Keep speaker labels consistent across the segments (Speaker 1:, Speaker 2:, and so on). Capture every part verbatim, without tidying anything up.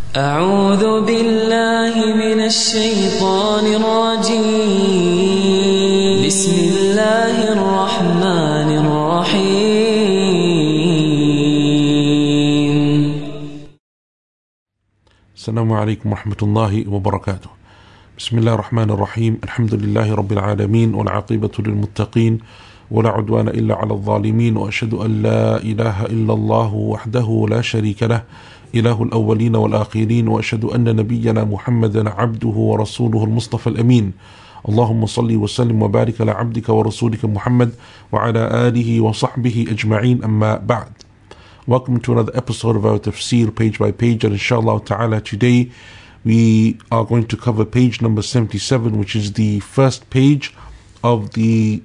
Speaker 1: أعوذ بالله من الشيطان الرجيم بسم الله الرحمن الرحيم
Speaker 2: السلام عليكم ورحمة الله وبركاته. بسم الله الرحمن الرحيم. الحمد لله رب العالمين والعاقبة للمتقين ولا عدوان إلا على الظالمين، وأشهد أن لا إله إلا الله وحده لا شريك له إله الأولين والآخرين، وأشهد أن نبينا محمدا عبده ورسوله المصطفى الأمين. اللهم صل وسلم وبارك على عبدك ورسولك محمد وعلى آله وصحبه أجمعين. أما بعد. Welcome to another episode of our tafsir page by page, and inshallah ta'ala today we are going to cover page number seventy-seven, which is the first page of the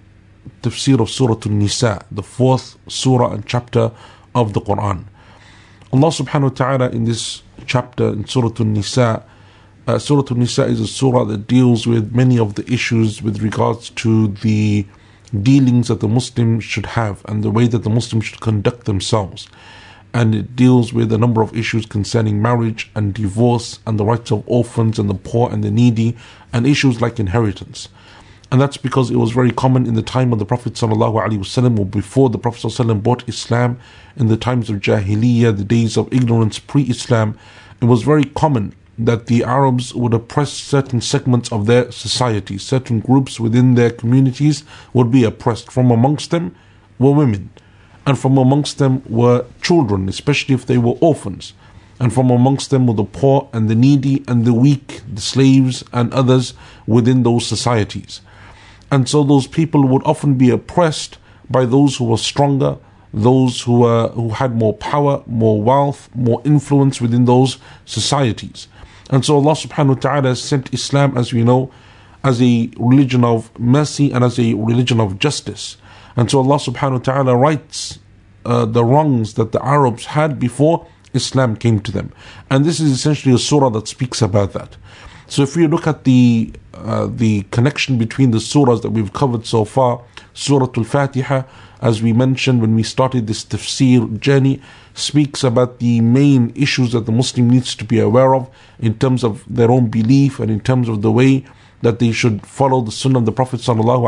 Speaker 2: tafsir of Surah An-Nisa, the fourth surah and chapter of the Quran. Allah subhanahu wa ta'ala in this chapter in Surah An-Nisa, uh, Surah An-Nisa is a surah that deals with many of the issues with regards to the dealings that the Muslims should have and the way that the Muslims should conduct themselves. And it deals with a number of issues concerning marriage and divorce and the rights of orphans and the poor and the needy, and issues like inheritance. And that's because it was very common in the time of the Prophet ﷺ, or before the Prophet ﷺ brought Islam, in the times of Jahiliyyah, the days of ignorance pre-Islam. It was very common that the Arabs would oppress certain segments of their society. Certain groups within their communities would be oppressed. From amongst them were women, and from amongst them were children, especially if they were orphans. And from amongst them were the poor and the needy and the weak, the slaves and others within those societies. And so those people would often be oppressed by those who were stronger, those who were who had more power, more wealth, more influence within those societies. And so Allah subhanahu wa ta'ala sent Islam, as we know, as a religion of mercy and as a religion of justice. And so Allah subhanahu wa ta'ala rights uh, the wrongs that the Arabs had before Islam came to them. And this is essentially a surah that speaks about that. So if we look at the uh, the connection between the surahs that we've covered so far, Surah Al-Fatiha, as we mentioned when we started this tafsir journey, speaks about the main issues that the Muslim needs to be aware of in terms of their own belief and in terms of the way that they should follow the sunnah of the Prophet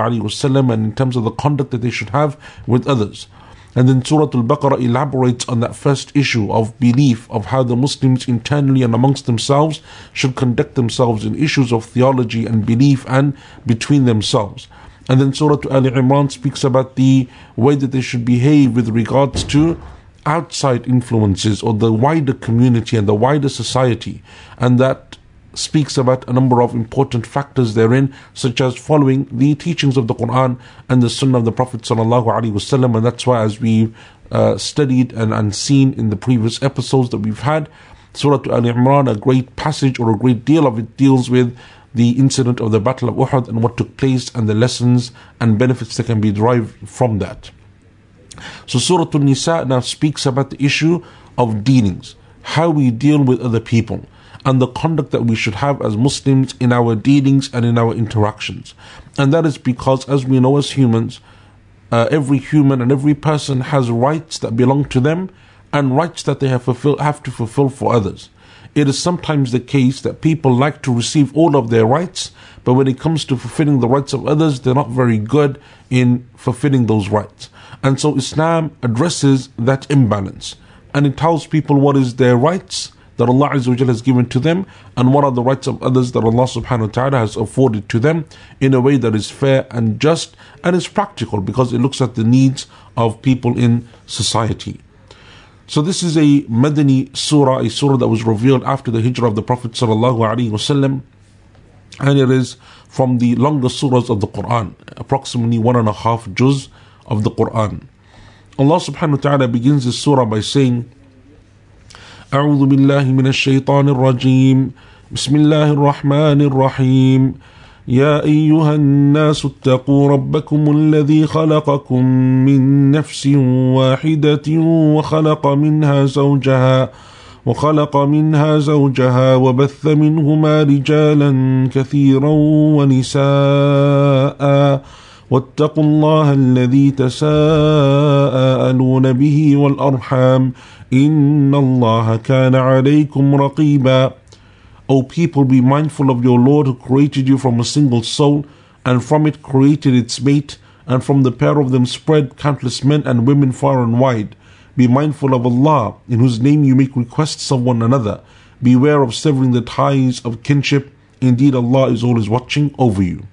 Speaker 2: ﷺ, and in terms of the conduct that they should have with others. And then Surah Al-Baqarah elaborates on that first issue of belief, of how the Muslims internally and amongst themselves should conduct themselves in issues of theology and belief and between themselves. And then Surah Al Imran speaks about the way that they should behave with regards to outside influences or the wider community and the wider society. And that speaks about a number of important factors therein, such as following the teachings of the Quran and the Sunnah of the Prophet ﷺ. And that's why, as we've uh, studied and, and seen in the previous episodes that we've had, Surah Al Imran, a great passage or a great deal of it deals with the incident of the Battle of Uhud and what took place and the lessons and benefits that can be derived from that. So Surah An-Nisa now speaks about the issue of dealings, how we deal with other people, and the conduct that we should have as Muslims in our dealings and in our interactions. And that is because, as we know as humans, uh, every human and every person has rights that belong to them and rights that they have, fulfill, have to fulfill for others. It is sometimes the case that people like to receive all of their rights, but when it comes to fulfilling the rights of others, they're not very good in fulfilling those rights. And so Islam addresses that imbalance, and it tells people what is their rights that Allah Azza wa Jalla has given to them, and what are the rights of others that Allah subhanahu wa ta'ala has afforded to them, in a way that is fair and just and is practical, because it looks at the needs of people in society. So this is a Madani surah, a surah that was revealed after the hijrah of the Prophet sallallahu alaihi wasallam, and it is from the longest surahs of the Quran, approximately one and a half juz of the Quran. Allah subhanahu wa ta'ala begins this surah by saying, أعوذ بالله من الشيطان الرجيم بسم الله الرحمن الرحيم يا أيها الناس اتقوا ربكم الذي خلقكم من نفس واحدة وخلق منها زوجها وخلق منها زوجها وبث منهما رجالا كثيرا ونساء واتقوا الله الذي تساءلون به والأرحام إِنَّ اللَّهَ كَانَ عَلَيْكُمْ رَقِيبًا. O people, be mindful of your Lord who created you from a single soul, and from it created its mate, and from the pair of them spread countless men and women far and wide. Be mindful of Allah, in whose name you make requests of one another. Beware of severing the ties of kinship. Indeed, Allah is always watching over you.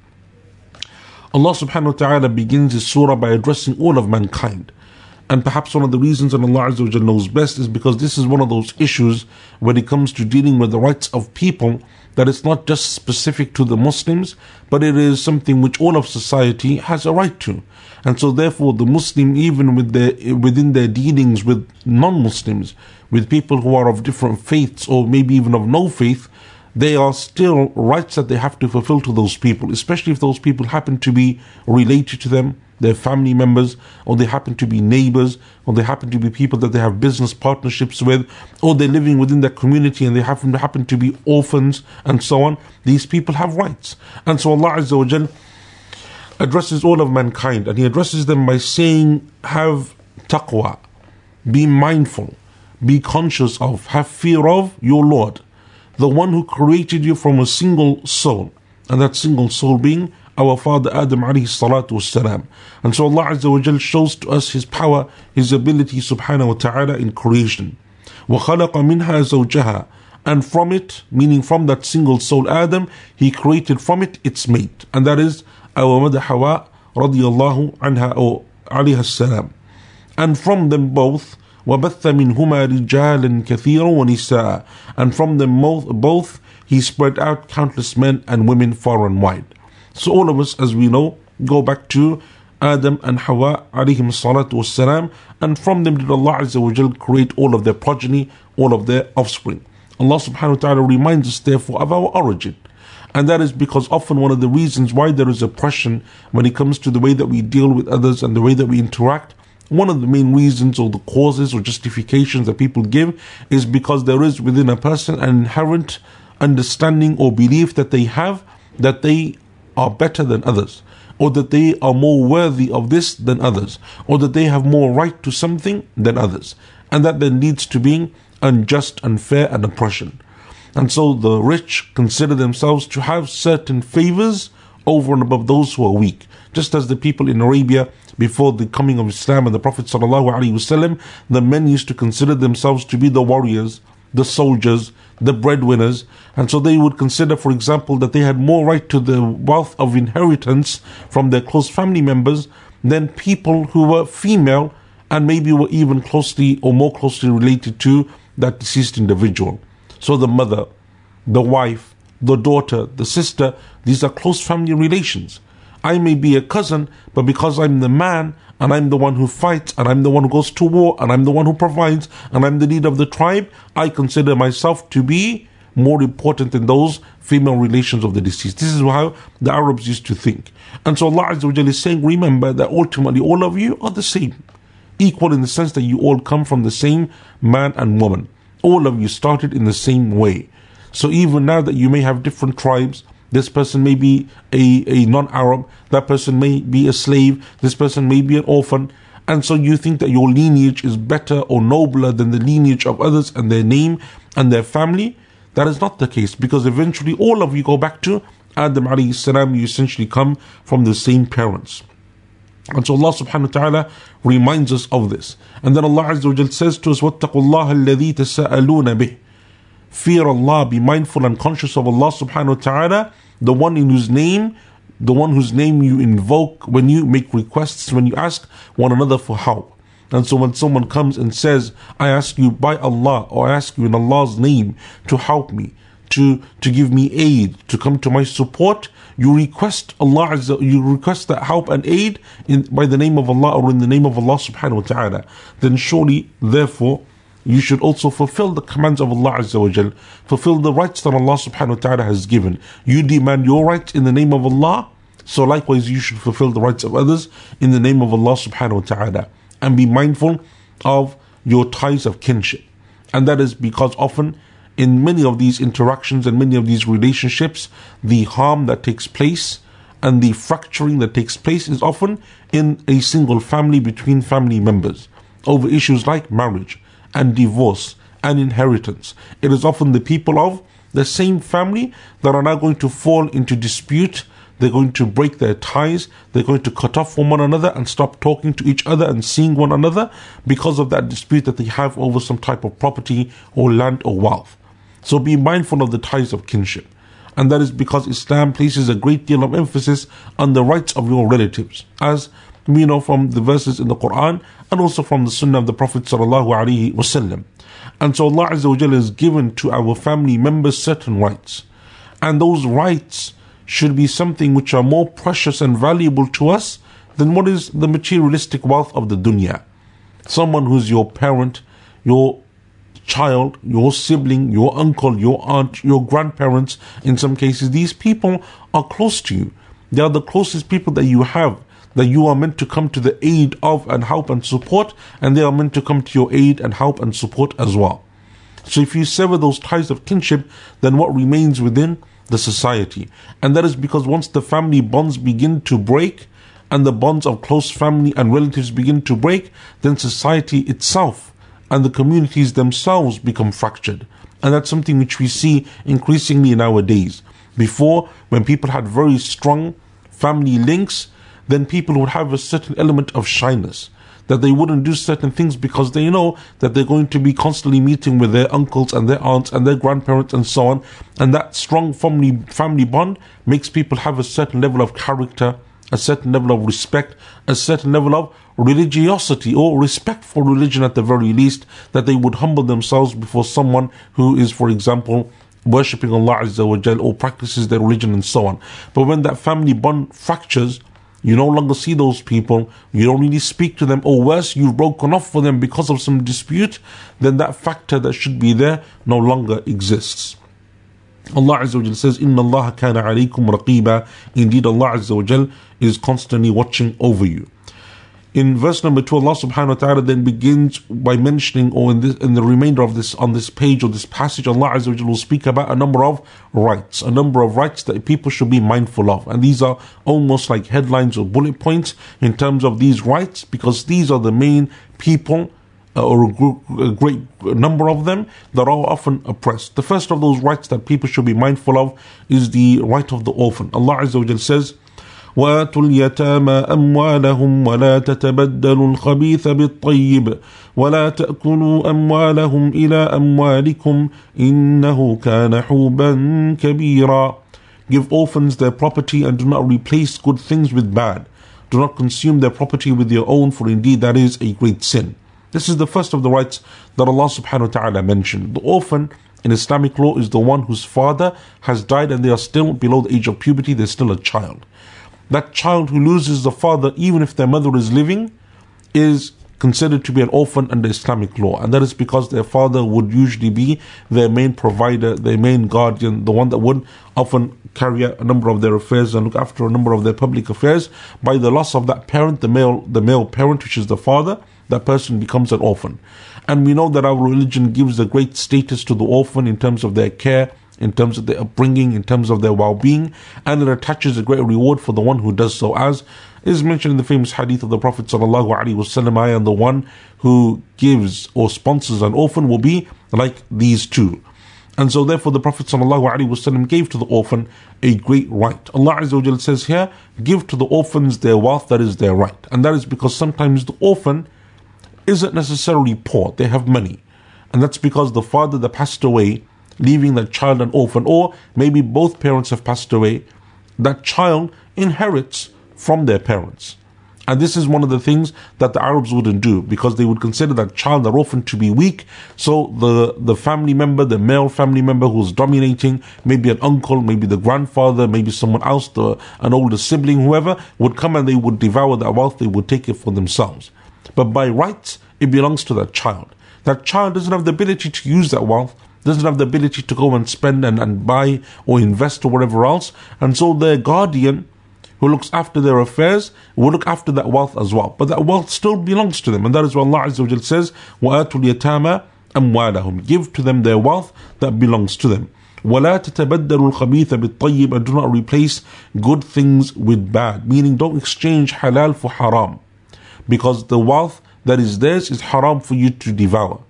Speaker 2: Allah subhanahu wa ta'ala begins His surah by addressing all of mankind. And perhaps one of the reasons, and Allah Azza wa Jalla knows best, is because this is one of those issues when it comes to dealing with the rights of people, that it's not just specific to the Muslims, but it is something which all of society has a right to. And so therefore the Muslim, even with their, within their dealings with non-Muslims, with people who are of different faiths or maybe even of no faith, there are still rights that they have to fulfill to those people, especially if those people happen to be related to them, their family members, or they happen to be neighbors, or they happen to be people that they have business partnerships with, or they're living within their community and they happen to happen to be orphans and so on. These people have rights. And so Allah Azza wa Jal addresses all of mankind, and He addresses them by saying, have taqwa, be mindful, be conscious of, have fear of your Lord, the one who created you from a single soul, and that single soul being our father Adam alayhi salatu wassalam. And so Allah Azza wa Jal shows to us His power, His ability subhanahu wa ta'ala in creation. وَخَلَقَ مِنْهَا زَوْجَهَا. And from it, meaning from that single soul Adam, He created from it its mate, and that is our mother Hawa radiyallahu anha or alayha salam. And from them both, وَبَثَّ مِنْهُمَا رِجَالًا كَثِيرًا وَنِسَاءً. And from them both He spread out countless men and women far and wide. So all of us, as we know, go back to Adam and Hawa alayhim salatu wassalam, and from them did Allah Azza wa Jal create all of their progeny, all of their offspring. Allah subhanahu wa ta'ala reminds us therefore of our origin. And that is because often one of the reasons why there is oppression when it comes to the way that we deal with others and the way that we interact, one of the main reasons or the causes or justifications that people give is because there is within a person an inherent understanding or belief that they have that they are better than others, or that they are more worthy of this than others, or that they have more right to something than others. And that then leads to being unjust, unfair, and oppression. And so the rich consider themselves to have certain favors over and above those who are weak. Just as the people in Arabia before the coming of Islam and the Prophet ﷺ, the men used to consider themselves to be the warriors, the soldiers, the breadwinners, and so they would consider, for example, that they had more right to the wealth of inheritance from their close family members than people who were female and maybe were even closely or more closely related to that deceased individual. So the mother, the wife, the daughter, the sister, these are close family relations. I may be a cousin, but because I'm the man, and I'm the one who fights, and I'm the one who goes to war, and I'm the one who provides, and I'm the leader of the tribe, I consider myself to be more important than those female relations of the deceased. This is how the Arabs used to think. And so Allah Azza wa Jalla is saying, remember that ultimately all of you are the same. Equal in the sense that you all come from the same man and woman. All of you started in the same way. So even now that you may have different tribes, this person may be a, a non-Arab, that person may be a slave, this person may be an orphan, and so you think that your lineage is better or nobler than the lineage of others and their name and their family. That is not the case, because eventually all of you go back to Adam alayhi salam. You essentially come from the same parents. And so Allah subhanahu wa ta'ala reminds us of this. And then Allah Azza wa Jal says to us, وَاتَّقُوا اللَّهَ الَّذِي تَسَأَلُونَ بِهِ. Fear Allah, be mindful and conscious of Allah subhanahu wa ta'ala, the one in whose name, the one whose name you invoke when you make requests, when you ask one another for help. And so when someone comes and says, I ask you by Allah, or I ask you in Allah's name to help me, to, to give me aid, to come to my support, you request Allah, you request that help and aid in, by the name of Allah or in the name of Allah subhanahu wa ta'ala. Then surely, therefore, you should also fulfill the commands of Allah Azza wa Jal, fulfill the rights that Allah subhanahu wa ta'ala has given. You demand your rights in the name of Allah, so likewise you should fulfill the rights of others in the name of Allah subhanahu wa ta'ala. And be mindful of your ties of kinship. And that is because often in many of these interactions and many of these relationships, the harm that takes place and the fracturing that takes place is often in a single family, between family members, over issues like marriage and divorce and inheritance. It is often the people of the same family that are now going to fall into dispute. They're going to break their ties. They're going to cut off from one another and stop talking to each other and seeing one another because of that dispute that they have over some type of property or land or wealth. So be mindful of the ties of kinship. And that is because Islam places a great deal of emphasis on the rights of your relatives, as we know from the verses in the Quran and also from the Sunnah of the Prophet sallallahu alaihi wasallam. And so Allah Azza wa Jalla has given to our family members certain rights. And those rights should be something which are more precious and valuable to us than what is the materialistic wealth of the dunya. Someone who's your parent, your child, your sibling, your uncle, your aunt, your grandparents, in some cases, these people are close to you. They are the closest people that you have, that you are meant to come to the aid of and help and support, and they are meant to come to your aid and help and support as well. So if you sever those ties of kinship, then what remains within the society? And that is because once the family bonds begin to break, and the bonds of close family and relatives begin to break, then society itself and the communities themselves become fractured. And that's something which we see increasingly nowadays. Before, when people had very strong family links, then people would have a certain element of shyness, that they wouldn't do certain things because they know that they're going to be constantly meeting with their uncles and their aunts and their grandparents and so on. And that strong family family bond makes people have a certain level of character, a certain level of respect, a certain level of religiosity or respect for religion at the very least, that they would humble themselves before someone who is, for example, worshipping Allah Azza wa Jal or practices their religion and so on. But when that family bond fractures, you no longer see those people, you don't really speak to them, or worse, you've broken off for them because of some dispute, then that factor that should be there no longer exists. Allah Azza wa Jal says, Inna Allah kana alaykum raqiba. Indeed, Allah Azza wa Jal is constantly watching over you. In verse number two, Allah subhanahu wa ta'ala then begins by mentioning, or in, this, in the remainder of this, on this page or this passage, Allah Azza wa Jalla will speak about a number of rights, a number of rights that people should be mindful of. And these are almost like headlines or bullet points in terms of these rights, because these are the main people, uh, or a, group, a great number of them, that are often oppressed. The first of those rights that people should be mindful of is the right of the orphan. Allah Azza wa Jalla says, وَآتُوا الْيَتَامَى أَمْوَالَهُمْ وَلَا تَتَبَدَّلُوا الْخَبِيثَ بِالطَّيِّبِ وَلَا تَأْكُلُوا أَمْوَالَهُمْ إِلَىٰ أَمْوَالِكُمْ إِنَّهُ كَانَ حُوبًا كَبِيرًا. Give orphans their property and do not replace good things with bad. Do not consume their property with your own, for indeed that is a great sin. This is the first of the rights that Allah subhanahu wa ta'ala mentioned. The orphan in Islamic law is the one whose father has died and they are still below the age of puberty, they're still a child. That child who loses the father, even if their mother is living, is considered to be an orphan under Islamic law. And that is because their father would usually be their main provider, their main guardian, the one that would often carry out a number of their affairs and look after a number of their public affairs. By the loss of that parent, the male, the male parent, which is the father, that person becomes an orphan. And we know that our religion gives a great status to the orphan in terms of their care, in terms of their upbringing, in terms of their well-being, and it attaches a great reward for the one who does so, as is mentioned in the famous hadith of the Prophet sallallahu alaihi wasallam, and the one who gives or sponsors an orphan will be like these two. And so therefore the Prophet sallallahu alaihi wasallam gave to the orphan a great right. Allah Azza wa Jalla says here, give to the orphans their wealth, that is their right. And that is because sometimes the orphan isn't necessarily poor, they have money. And that's because the father that passed away, leaving that child an orphan, or maybe both parents have passed away, that child inherits from their parents. And this is one of the things that the Arabs wouldn't do, because they would consider that child, that orphan, to be weak. So the, the family member, the male family member who's dominating, maybe an uncle, maybe the grandfather, maybe someone else, the, an older sibling, whoever, would come and they would devour that wealth, they would take it for themselves. But by rights, it belongs to that child. That child doesn't have the ability to use that wealth, doesn't have the ability to go and spend and, and buy or invest or whatever else. And so their guardian, who looks after their affairs, will look after that wealth as well. But that wealth still belongs to them. And that is what Allah Azza wa Jalla says, وَآتُوا الْيَتَامَى أَمْوَالَهُمْ. Give to them their wealth that belongs to them. وَلَا تَتَبَدَّلُوا الْخَبِيثَ بِالطَّيِّبِ. And do not replace good things with bad. Meaning, don't exchange halal for haram. Because the wealth that is theirs is haram for you to devour.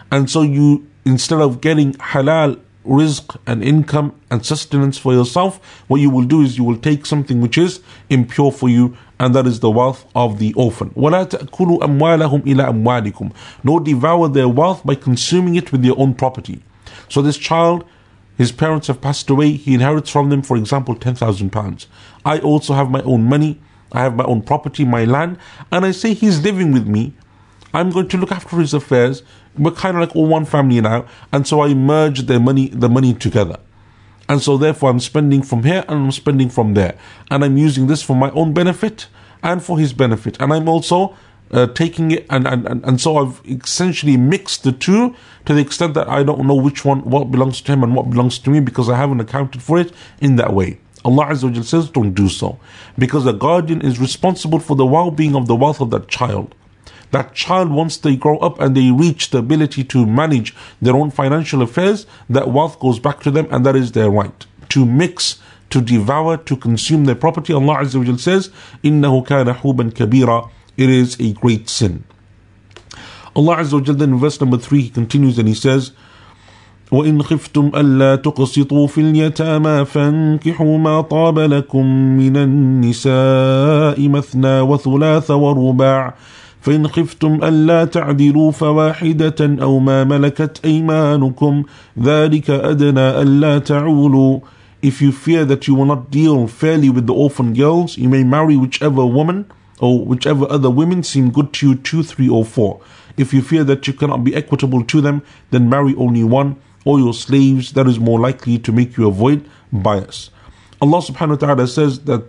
Speaker 2: And so you, instead of getting halal rizq and income and sustenance for yourself, what you will do is you will take something which is impure for you, and that is the wealth of the orphan. وَلَا تَأْكُلُوا أَمْوَالَهُمْ إِلَىٰ أَمْوَالِكُمْ. Nor devour their wealth by consuming it with your own property. So this child, his parents have passed away, he inherits from them, for example, ten thousand pounds. I also have my own money, I have my own property, my land, and I say he's living with me. I'm going to look after his affairs. We're kind of like all one family now, and so I merge their money, the money together. And so therefore I'm spending from here and I'm spending from there. And I'm using this for my own benefit and for his benefit. And I'm also uh, taking it, and, and, and, and so I've essentially mixed the two to the extent that I don't know which one, what belongs to him and what belongs to me, because I haven't accounted for it in that way. Allah Azza wa Jal says, don't do so. Because the guardian is responsible for the well-being of the wealth of that child. That child, once they grow up and they reach the ability to manage their own financial affairs, that wealth goes back to them, and that is their right. To mix, to devour, to consume their property, Allah Azza wa Jal says, إِنَّهُ كَانَ حُوبًا كَبِيرًا. It is a great sin. Allah Azza wa Jal then in verse number three, he continues and he says, وَإِنْ خِفْتُمْ أَلَّا تُقْسِطُوا فِي الْيَتَامَى فَانكِحُوا مَا طَابَ لَكُم مِّنَ النِّسَاءِ مَثْنَى وَثُلَاثَ وَرُبَاعَ فإن خفتم ألا تعدلوا فواحدة أو ما ملكت أيمانكم ذلك أدنى ألا تعولوا. If you fear that you will not deal fairly with the orphan girls, you may marry whichever woman or whichever other women seem good to you, two, three, or four. If you fear that you cannot be equitable to them, then marry only one, or your slaves. That is more likely to make you avoid bias. Allah subhanahu wa ta'ala says that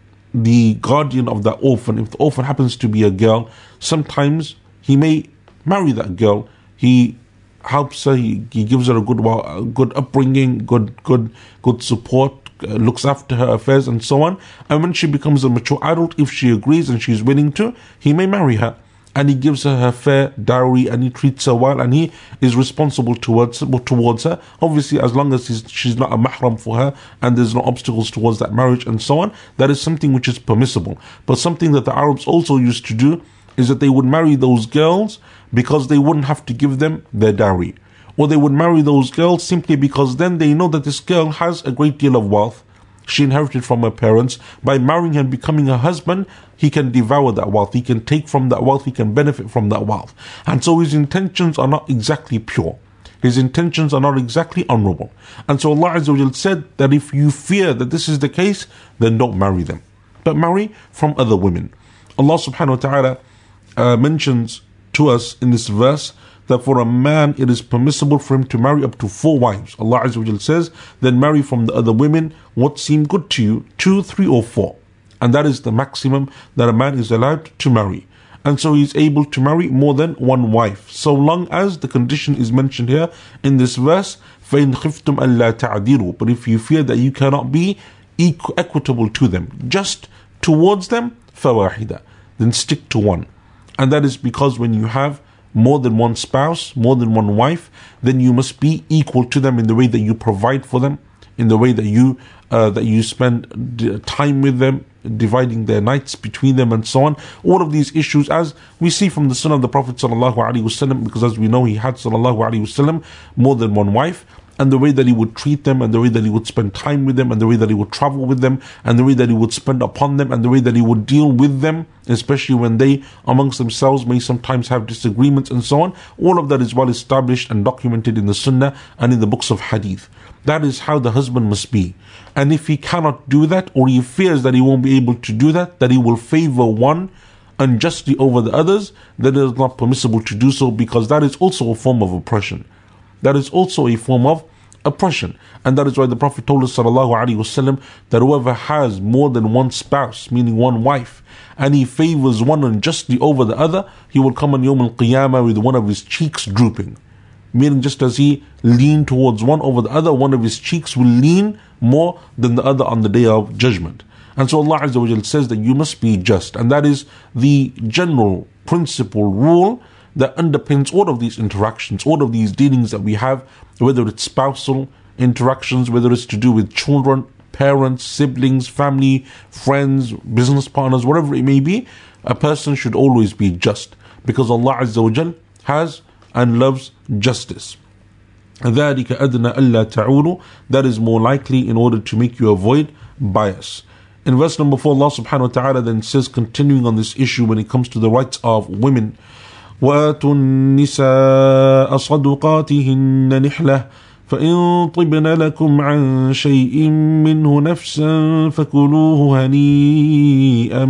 Speaker 2: the guardian of that orphan, if the orphan happens to be a girl, sometimes he may marry that girl. He helps her, he, he gives her a good, a good upbringing, good, good, good support, uh, looks after her affairs and so on. And when she becomes a mature adult, if she agrees and she's willing to, he may marry her. And he gives her her fair dowry, and he treats her well, and he is responsible towards towards her. Obviously, as long as he's, she's not a mahram for her, and there's no obstacles towards that marriage and so on, that is something which is permissible. But something that the Arabs also used to do is that they would marry those girls because they wouldn't have to give them their dowry. Or they would marry those girls simply because then they know that this girl has a great deal of wealth. She inherited from her parents. By marrying her and becoming her husband, he can devour that wealth. He can take from that wealth. He can benefit from that wealth. And so his intentions are not exactly pure. His intentions are not exactly honorable. And so Allah Azza wa Jal said that if you fear that this is the case, then don't marry them, but marry from other women. Allah subhanahu wa ta'ala uh, mentions to us in this verse that for a man it is permissible for him to marry up to four wives. Allah Azza wa Jal says, then marry from the other women what seem good to you, two, three, or four. And that is the maximum that a man is allowed to marry. And so he is able to marry more than one wife, so long as the condition is mentioned here in this verse, فَإِنْ خِفْتُمْ أَلَّا تَعْدِلُوا. But if you fear that you cannot be equ- equitable to them, just towards them, فَوَاحِدًا. Then stick to one. And that is because when you have more than one spouse, more than one wife, then you must be equal to them in the way that you provide for them, in the way that you uh, that you spend time with them, dividing their nights between them and so on. All of these issues, as we see from the Sunnah of the Prophet sallallahu alaihi wasallam, because as we know he had sallallahu alaihi wasallam more than one wife, and the way that he would treat them, and the way that he would spend time with them, and the way that he would travel with them, and the way that he would spend upon them, and the way that he would deal with them, especially when they amongst themselves may sometimes have disagreements and so on. All of that is well established and documented in the Sunnah and in the books of Hadith. That is how the husband must be. And if he cannot do that, or he fears that he won't be able to do that, that he will favor one unjustly over the others, then it is not permissible to do so, because that is also a form of oppression. That is also a form of oppression. And that is why the Prophet told us sallallahu alaihi wasallam that whoever has more than one spouse, meaning one wife, and he favors one unjustly over the other, he will come on Yawm al-Qiyamah with one of his cheeks drooping. Meaning just as he leaned towards one over the other, one of his cheeks will lean more than the other on the day of judgment. And so Allah Azza wa Jal says that you must be just. And that is the general principle rule that underpins all of these interactions, all of these dealings that we have, whether it's spousal interactions, whether it's to do with children, parents, siblings, family, friends, business partners, whatever it may be. A person should always be just, because Allah Azza wa Jal has and loves justice. ذَلِكَ أَدْنَى أَلَّا تَعُولُوا. That is more likely in order to make you avoid bias. In verse number four, Allah subhanahu wa ta'ala then says, continuing on this issue when it comes to the rights of women, وَآتُوا النِّسَاءَ صَدُقَاتِهِنَّ نِحْلَةً فَإِن طِبْنَ لَكُمْ عَنْ شَيْءٍ مِّنْهُ نَفْسًا فَكُلُوهُ هَنِيئًا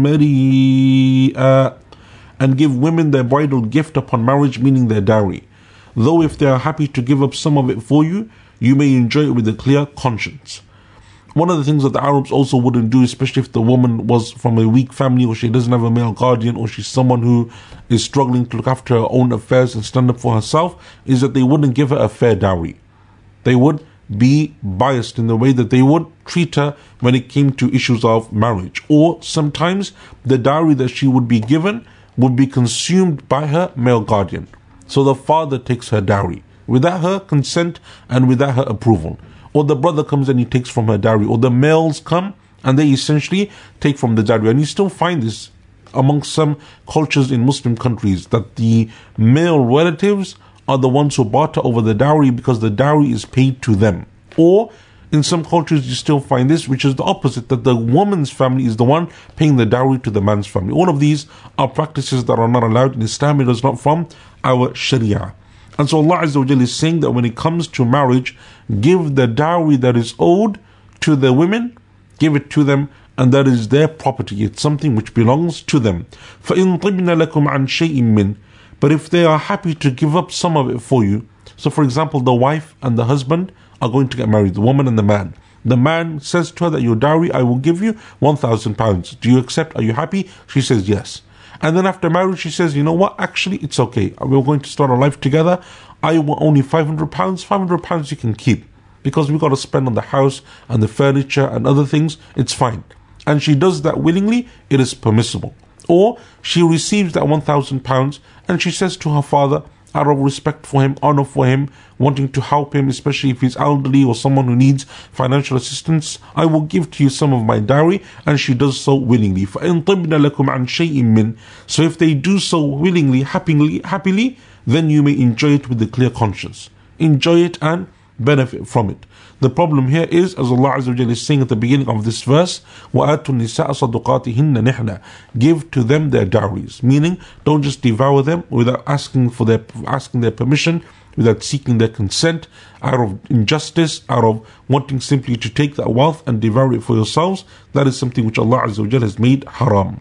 Speaker 2: مَرِيئًا. And give women their bridal gift upon marriage, meaning their dowry. Though if they are happy to give up some of it for you, you may enjoy it with a clear conscience. One of the things that the Arabs also wouldn't do, especially if the woman was from a weak family, or she doesn't have a male guardian, or she's someone who is struggling to look after her own affairs and stand up for herself, is that they wouldn't give her a fair dowry. They would be biased in the way that they would treat her when it came to issues of marriage. Or sometimes the dowry that she would be given would be consumed by her male guardian. So the father takes her dowry without her consent and without her approval. Or the brother comes and he takes from her dowry. Or the males come and they essentially take from the dowry. And you still find this amongst some cultures in Muslim countries, that the male relatives are the ones who barter over the dowry because the dowry is paid to them. Or in some cultures you still find this, which is the opposite, that the woman's family is the one paying the dowry to the man's family. All of these are practices that are not allowed in Islam. It is not from our Sharia. And so Allah Azza wa Jalla is saying that when it comes to marriage, give the dowry that is owed to the women, give it to them, and that is their property. It's something which belongs to them. فَإِن طِبْنَ لَكُمْ عَنْ شَيْءٍ مِّنْ. But if they are happy to give up some of it for you, so for example, the wife and the husband are going to get married, the woman and the man. The man says to her that your dowry, I will give you one thousand pounds. Do you accept? Are you happy? She says yes. And then after marriage, she says, you know what, actually, it's okay. We're going to start our life together. I want only five hundred pounds. five hundred pounds you can keep, because we've got to spend on the house and the furniture and other things. It's fine. And she does that willingly, it is permissible. Or she receives that one thousand pounds and she says to her father, out of respect for him, honor for him, wanting to help him, especially if he's elderly or someone who needs financial assistance, I will give to you some of my dowry, and she does so willingly. فَإِن طِبْنَ لَكُمْ عَنْ شَيْءٍ مِّنْ. So if they do so willingly, happily, happily, then you may enjoy it with a clear conscience. Enjoy it and benefit from it. The problem here is, as Allah Azza wa Jalla is saying at the beginning of this verse, وَآتُوا النِّسَاءَ صَدُقَاتِهِنَّ نِحْلًا. Give to them their dowries, meaning don't just devour them without asking for their asking their permission, without seeking their consent, out of injustice, out of wanting simply to take that wealth and devour it for yourselves. That is something which Allah Azza wa Jalla has made haram.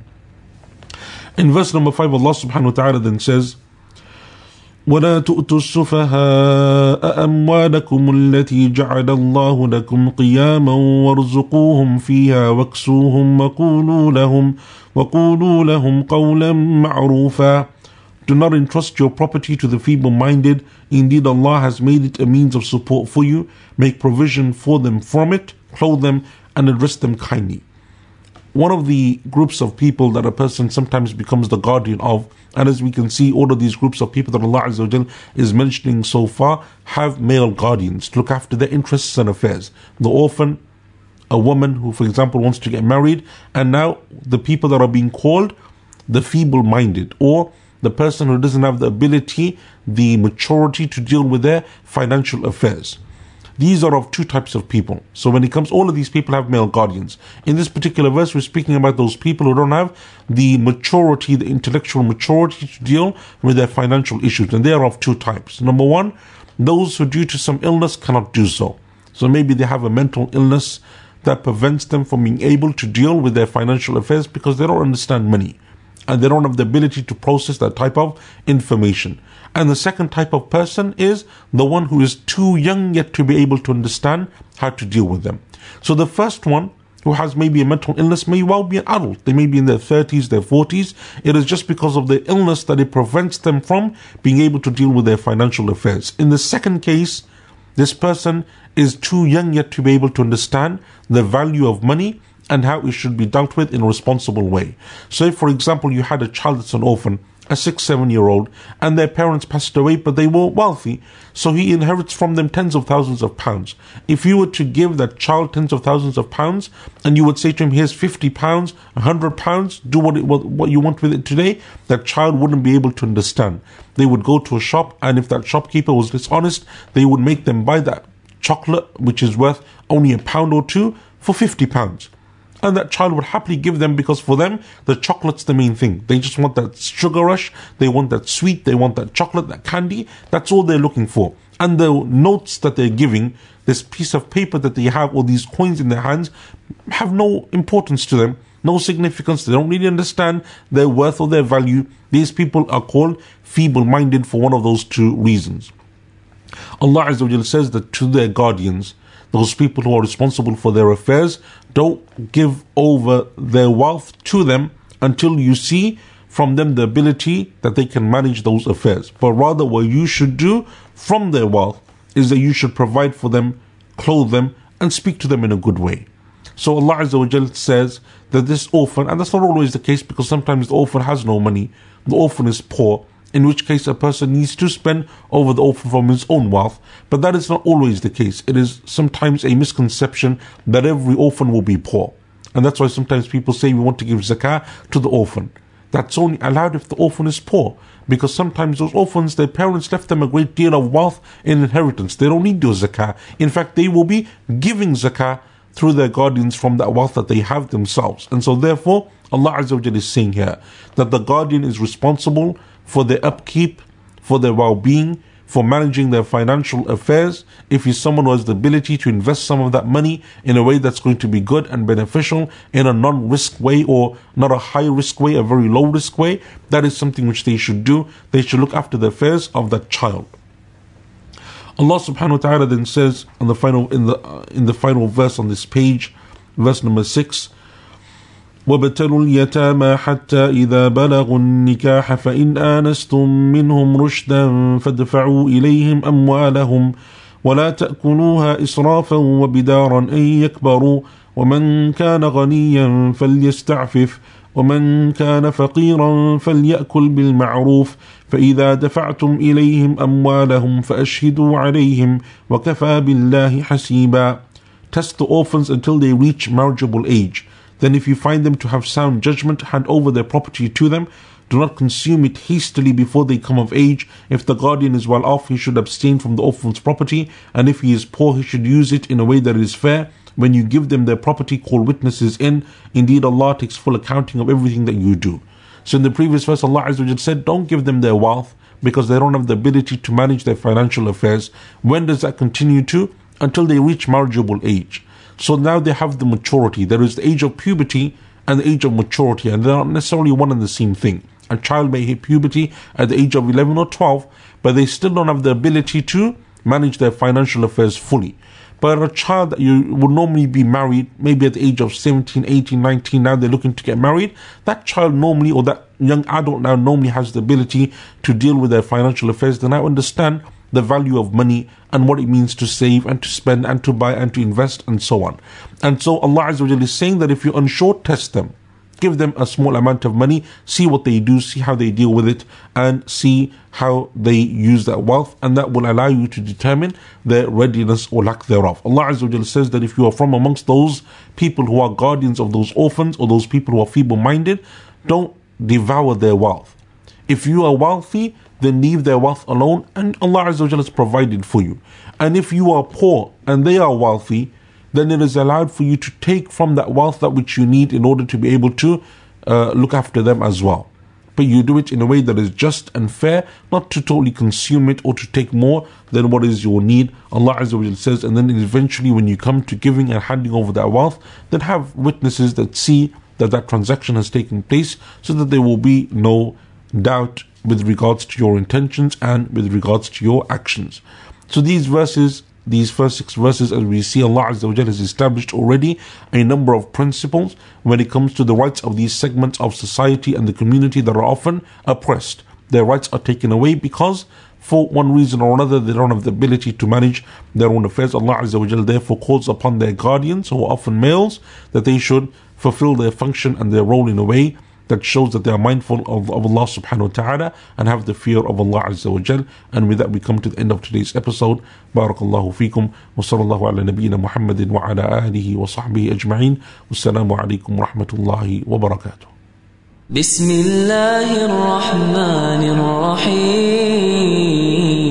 Speaker 2: In verse number five, Allah subhanahu wa ta'ala then says, وَلَا تُؤْتُوا السُّفَهَاءَ أَمْوَالَكُمُ الَّتِي جَعَلَ اللَّهُ لَكُمْ قِيَامًا وَارْزُقُوهُمْ فِيهَا وَاكْسُوهُمْ وَقُولُوا لَهُمْ وَقُولُوا لَهُمْ قَوْلًا مَعْرُوفًا. Do not entrust your property to the feeble-minded. Indeed, Allah has made it a means of support for you. Make provision for them from it, clothe them, and address them kindly. One of the groups of people that a person sometimes becomes the guardian of, and as we can see, all of these groups of people that Allah Azza wa Jal is mentioning so far have male guardians to look after their interests and affairs. The orphan, a woman who, for example, wants to get married, and now the people that are being called the feeble-minded, or the person who doesn't have the ability, the maturity to deal with their financial affairs. These are of two types of people. So when it comes, all of these people have male guardians. In this particular verse, we're speaking about those people who don't have the maturity, the intellectual maturity to deal with their financial issues. And they are of two types. Number one, those who due to some illness cannot do so. So maybe they have a mental illness that prevents them from being able to deal with their financial affairs because they don't understand money. And they don't have the ability to process that type of information. And the second type of person is the one who is too young yet to be able to understand how to deal with them. So the first one, who has maybe a mental illness, may well be an adult. They may be in their thirties, their forties. It is just because of the illness that it prevents them from being able to deal with their financial affairs. In the second case, this person is too young yet to be able to understand the value of money and how it should be dealt with in a responsible way. So if, for example, you had a child that's an orphan, a six, seven year old, and their parents passed away, but they were wealthy, so he inherits from them tens of thousands of pounds. If you were to give that child tens of thousands of pounds, and you would say to him, here's fifty pounds, one hundred pounds, do what, it, what, what you want with it today, that child wouldn't be able to understand. They would go to a shop, and if that shopkeeper was dishonest, they would make them buy that chocolate, which is worth only a pound or two, for fifty pounds. And that child would happily give them, because for them, the chocolate's the main thing. They just want that sugar rush, they want that sweet, they want that chocolate, that candy. That's all they're looking for. And the notes that they're giving, this piece of paper that they have, or these coins in their hands, have no importance to them, no significance. They don't really understand their worth or their value. These people are called feeble-minded for one of those two reasons. Allah Azza wa Jalla says that to their guardians, those people who are responsible for their affairs, don't give over their wealth to them until you see from them the ability that they can manage those affairs. But rather, what you should do from their wealth is that you should provide for them, clothe them, and speak to them in a good way. So Allah Azza wa Jalla says that this orphan, and that's not always the case, because sometimes the orphan has no money, the orphan is poor, in which case a person needs to spend over the orphan from his own wealth. But that is not always the case. It is sometimes a misconception that every orphan will be poor. And that's why sometimes people say we want to give zakah to the orphan. That's only allowed if the orphan is poor. Because sometimes those orphans, their parents left them a great deal of wealth in inheritance. They don't need your zakah. In fact, they will be giving zakah through their guardians from that wealth that they have themselves. And so therefore, Allah Azza wa Jalla is saying here that the guardian is responsible for their upkeep, for their well-being, for managing their financial affairs. If he's someone who has the ability to invest some of that money in a way that's going to be good and beneficial, in a non-risk way, or not a high-risk way, a very low-risk way, that is something which they should do. They should look after the affairs of that child. Allah subhanahu wa ta'ala then says on the final, in the uh, in the final verse on this page, verse number six, وَابْتَلُوا الْيَتَامَى حَتَّى إِذَا بَلَغُوا النِّكَاحَ فَإِنْ آنَسْتُم مِّنْهُمْ رُشْدًا فَادْفَعُوا إِلَيْهِمْ أَمْوَالَهُمْ وَلَا تَأْكُلُوهَا إِسْرَافًا وَبِدَارًا أَن يَكْبَرُوا وَمَنْ كَانَ غَنِيًّا فَلْيَسْتَعْفِفْ وَمَنْ كَانَ فَقِيرًا فَلْيَأْكُلْ بِالْمَعْرُوفِ فَإِذَا دَفَعْتُمْ إِلَيْهِمْ أَمْوَالَهُمْ فَأَشْهِدُوا عَلَيْهِمْ وَكَفَى بِاللَّهِ حَسِيبًا. Test the orphans until they reach marriageable age. Then if you find them to have sound judgment, hand over their property to them. Do not consume it hastily before they come of age. If the guardian is well off, he should abstain from the orphan's property, and if he is poor, he should use it in a way that is fair. When you give them their property, call witnesses in. Indeed, Allah takes full accounting of everything that you do. So in the previous verse, Allah Azza wa Jalla said, don't give them their wealth, because they don't have the ability to manage their financial affairs. When does that continue to? Until they reach marriageable age. So now they have the maturity. There is the age of puberty and the age of maturity, and they're not necessarily one and the same thing. A child may hit puberty at the age of eleven or twelve, but they still don't have the ability to manage their financial affairs fully. But a child that you would normally be married, maybe at the age of seventeen, eighteen, nineteen, now they're looking to get married, that child normally, or that young adult now normally has the ability to deal with their financial affairs. They now understand the value of money and what it means to save and to spend and to buy and to invest and so on. And so Allah Azza wa Jalla is saying that if you're unsure, test them. Give them a small amount of money, see what they do, see how they deal with it, and see how they use that wealth, and that will allow you to determine their readiness or lack thereof. Allah Azza wa Jalla says that if you are from amongst those people who are guardians of those orphans, or those people who are feeble-minded, don't devour their wealth. If you are wealthy, then leave their wealth alone, and Allah Azza wa Jalla has provided for you. And if you are poor and they are wealthy, then it is allowed for you to take from that wealth that which you need in order to be able to uh, look after them as well. But you do it in a way that is just and fair, not to totally consume it or to take more than what is your need. Allah Azza wa Jalla says, and then eventually when you come to giving and handing over that wealth, then have witnesses that see that that transaction has taken place, so that there will be no doubt with regards to your intentions and with regards to your actions. So these verses, these first six verses, as we see, Allah Azza wa Jalla has established already a number of principles when it comes to the rights of these segments of society and the community that are often oppressed. Their rights are taken away because for one reason or another they don't have the ability to manage their own affairs. Allah Azza wa Jalla therefore calls upon their guardians, who are often males, that they should fulfill their function and their role in a way that shows that they are mindful of, of Allah subhanahu wa ta'ala and have the fear of Allah azza wa jal. And with that we come to the end of today's episode. Barakallahu feekum wa sallallahu ala nabiyyina Muhammadin wa ala alihi wa sahbihi ajma'in. Wassalamu alaikum wa rahmatullahi wa barakatuh.
Speaker 1: بسم الله الرحمن الرحيم